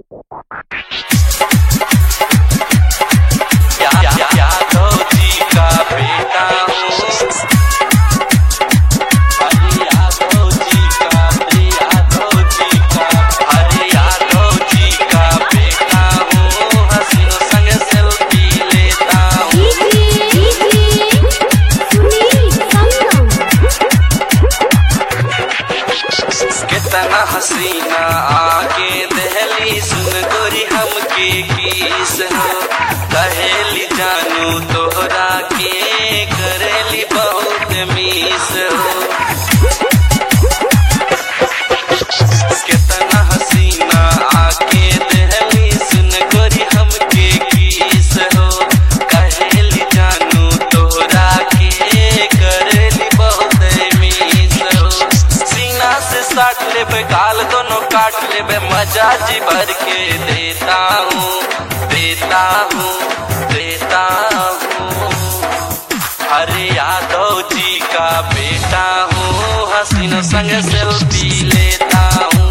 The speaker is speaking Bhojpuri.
यादव जी का बेटा हूँ, अरे यादव जी का, यादव जी का, अरे यादव जी का बेटा हूँ, हसीनों संग सेल्फी लेता हूँ। कितना हसीना आके दहली सुन गोरी हमके किस हो, कहेली जानू तोहरा के करेली बहुत मिस हो। कितना हसीना आके दहली सुन गोरी हमके किस हो, कहेली जानू तोहरा के करेली बहुत मिस हो। सीना से साट लेबे गाल दोनों काट लेबे, मजा जी भर के देता हूँ, देता हूँ, देता हूँ। अरे यादव जी का बेटा हूँ, हसीनों संग सेल्फी लेता हूँ।